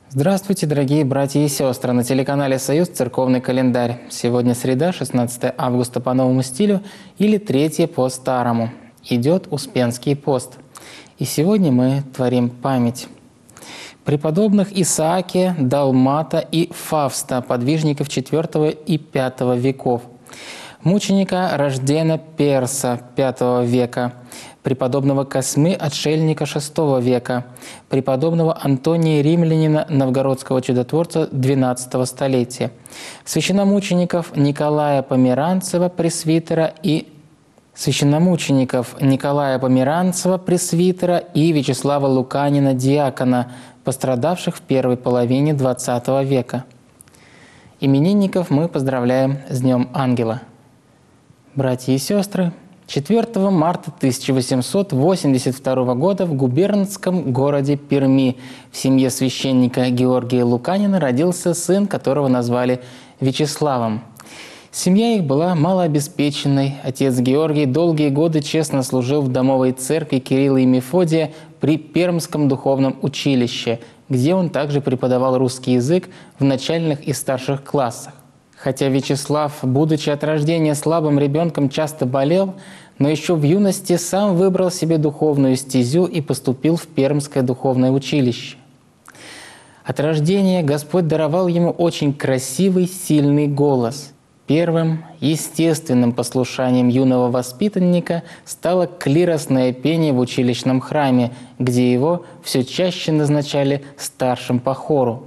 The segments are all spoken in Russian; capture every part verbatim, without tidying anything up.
Здравствуйте, дорогие братья и сестры! На телеканале «Союз» церковный календарь. Сегодня среда, шестнадцатое августа по новому стилю или третье по старому. Идет Успенский пост. И сегодня мы творим память преподобных Исаакия, Далмата и Фавста, подвижников четвёртого и пятого веков, мученика Рождена Перса пятого века, преподобного Космы, отшельника шестого века, преподобного Антония Римлянина, новгородского чудотворца двенадцатого столетия, священномучеников Николая Померанцева, пресвитера и священномучеников Николая Померанцева, пресвитера и Вячеслава Луканина, диакона, пострадавших в первой половине двадцатого века. Именинников мы поздравляем с Днем Ангела. Братья и сестры, четвёртого марта тысяча восемьсот восемьдесят второго года в губернском городе Перми в семье священника Георгия Луканина родился сын, которого назвали Вячеславом. Семья их была малообеспеченной. Отец Георгий долгие годы честно служил в домовой церкви Кирилла и Мефодия при Пермском духовном училище, где он также преподавал русский язык в начальных и старших классах. Хотя Вячеслав, будучи от рождения слабым ребенком, часто болел, но еще в юности сам выбрал себе духовную стезю и поступил в Пермское духовное училище. От рождения Господь даровал ему очень красивый, сильный голос. Первым естественным послушанием юного воспитанника стало клиросное пение в училищном храме, где его все чаще назначали старшим по хору.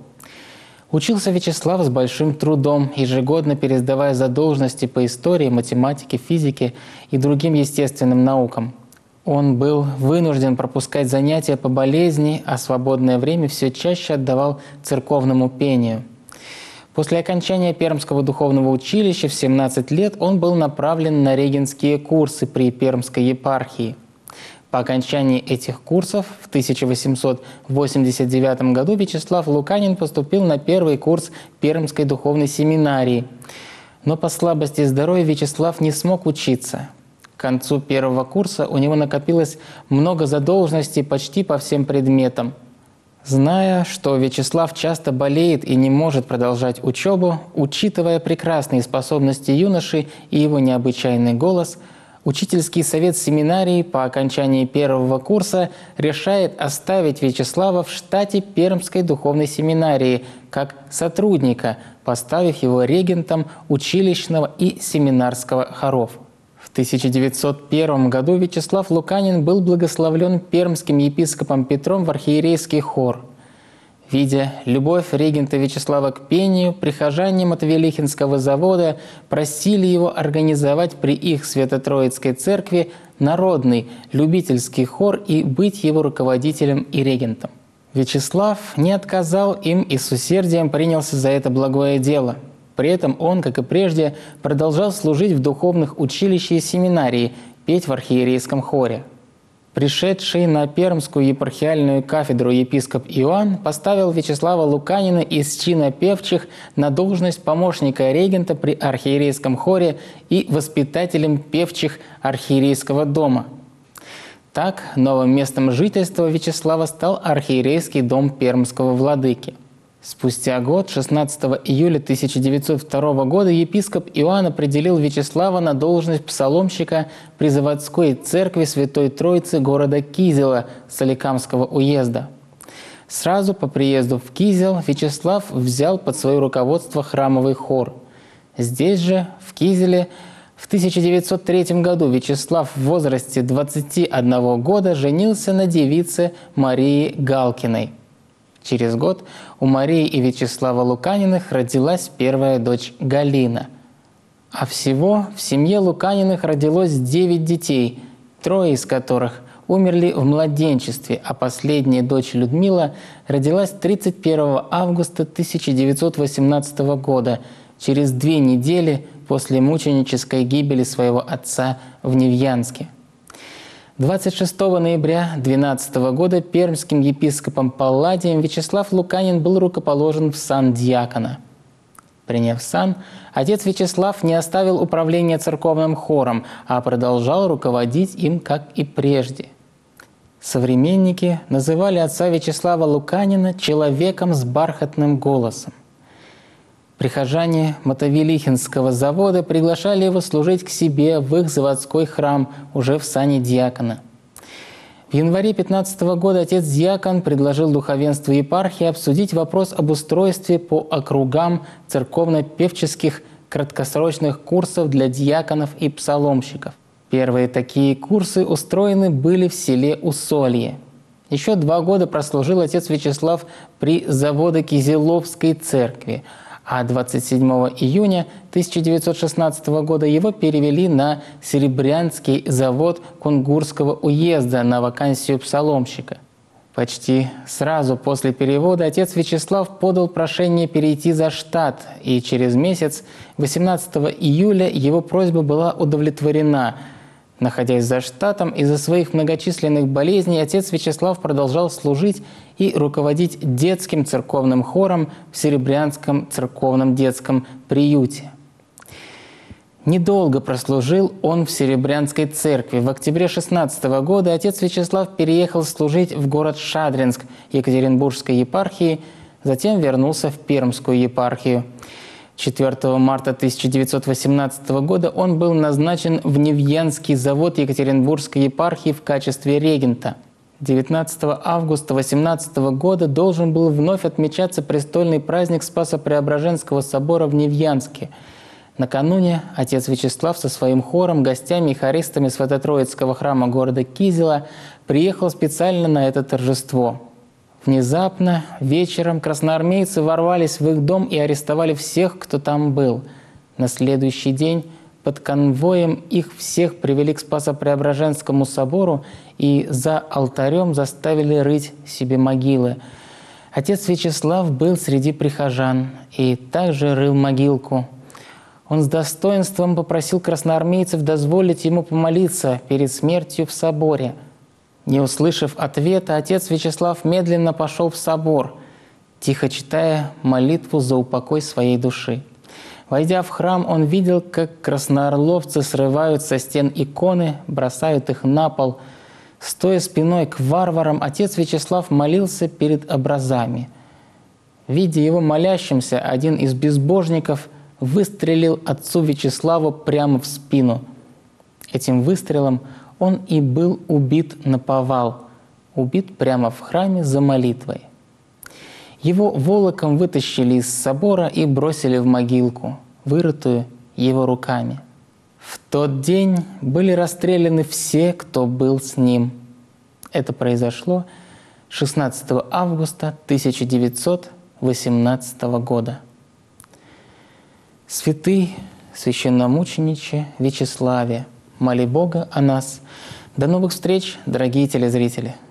Учился Вячеслав с большим трудом, ежегодно пересдавая задолженности по истории, математике, физике и другим естественным наукам. Он был вынужден пропускать занятия по болезни, а свободное время все чаще отдавал церковному пению. После окончания Пермского духовного училища в семнадцать лет он был направлен на регентские курсы при Пермской епархии. По окончании этих курсов в тысяча восемьсот восемьдесят девятом году Вячеслав Луканин поступил на первый курс Пермской духовной семинарии. Но по слабости здоровья Вячеслав не смог учиться. К концу первого курса у него накопилось много задолженностей почти по всем предметам. Зная, что Вячеслав часто болеет и не может продолжать учебу, учитывая прекрасные способности юноши и его необычайный голос, учительский совет семинарии по окончании первого курса решает оставить Вячеслава в штате Пермской духовной семинарии как сотрудника, поставив его регентом училищного и семинарского хоров. В тысяча девятьсот первом году Вячеслав Луканин был благословлен пермским епископом Петром в архиерейский хор. Видя любовь регента Вячеслава к пению, прихожане Мотовилихинского завода просили его организовать при их Свято-Троицкой церкви народный любительский хор и быть его руководителем и регентом. Вячеслав не отказал им и с усердием принялся за это благое дело. При этом он, как и прежде, продолжал служить в духовных училищах и семинарии, петь в архиерейском хоре. Пришедший на Пермскую епархиальную кафедру епископ Иоанн поставил Вячеслава Луканина из чина певчих на должность помощника регента при архиерейском хоре и воспитателем певчих архиерейского дома. Так, новым местом жительства Вячеслава стал архиерейский дом пермского владыки. Спустя год, шестнадцатого июля тысяча девятьсот второго года, епископ Иоанн определил Вячеслава на должность псаломщика при заводской церкви Святой Троицы города Кизела Соликамского уезда. Сразу по приезду в Кизел Вячеслав взял под свое руководство храмовый хор. Здесь же, в Кизеле, в тысяча девятьсот третьем году Вячеслав в возрасте двадцати одного года женился на девице Марии Галкиной. Через год у Марии и Вячеслава Луканиных родилась первая дочь Галина. А всего в семье Луканиных родилось девять детей, трое из которых умерли в младенчестве, а последняя дочь Людмила родилась тридцать первого августа тысяча девятьсот восемнадцатого года, через две недели после мученической гибели своего отца в Невьянске. двадцать шестого ноября две тысячи двенадцатого года пермским епископом Палладием Вячеслав Луканин был рукоположен в сан диакона. Приняв сан, отец Вячеслав не оставил управление церковным хором, а продолжал руководить им, как и прежде. Современники называли отца Вячеслава Луканина человеком с бархатным голосом. Прихожане Мотовилихинского завода приглашали его служить к себе в их заводской храм уже в сане диакона. В январе пятнадцатого года отец-диакон предложил духовенству епархии обсудить вопрос об устройстве по округам церковно-певческих краткосрочных курсов для диаконов и псаломщиков. Первые такие курсы устроены были в селе Усолье. Еще два года прослужил отец Вячеслав при Заводо-Кизиловской церкви, а двадцать седьмого июня тысяча девятьсот шестнадцатого года его перевели на Серебрянский завод Кунгурского уезда на вакансию псаломщика. Почти сразу после перевода отец Вячеслав подал прошение перейти за штат, и через месяц, восемнадцатого июля, его просьба была удовлетворена. Находясь за штатом, из-за своих многочисленных болезней отец Вячеслав продолжал служить и руководить детским церковным хором в Серебрянском церковном детском приюте. Недолго прослужил он в Серебрянской церкви. В октябре шестнадцатого года отец Вячеслав переехал служить в город Шадринск Екатеринбургской епархии, затем вернулся в Пермскую епархию. четвёртого марта тысяча девятьсот восемнадцатого года он был назначен в Невьянский завод Екатеринбургской епархии в качестве регента. девятнадцатого августа восемнадцатого года должен был вновь отмечаться престольный праздник Спасо-Преображенского собора в Невьянске. Накануне отец Вячеслав со своим хором, гостями и хористами Свято-Троицкого храма города Кизела приехал специально на это торжество. Внезапно вечером красноармейцы ворвались в их дом и арестовали всех, кто там был. На следующий день под конвоем их всех привели к Спасо-Преображенскому собору и за алтарем заставили рыть себе могилы. Отец Вячеслав был среди прихожан и также рыл могилку. Он с достоинством попросил красноармейцев дозволить ему помолиться перед смертью в соборе. Не услышав ответа, отец Вячеслав медленно пошел в собор, тихо читая молитву за упокой своей души. Войдя в храм, он видел, как красноорловцы срывают со стен иконы, бросают их на пол. Стоя спиной к варварам, отец Вячеслав молился перед образами. Видя его молящимся, один из безбожников выстрелил отцу Вячеславу прямо в спину. Этим выстрелом он и был убит наповал, убит прямо в храме за молитвой. Его волоком вытащили из собора и бросили в могилку, вырытую его руками. В тот день были расстреляны все, кто был с ним. Это произошло шестнадцатого августа тысяча девятьсот восемнадцатого года. Святый священномучениче Вячеславе, моли Бога о нас. До новых встреч, дорогие телезрители!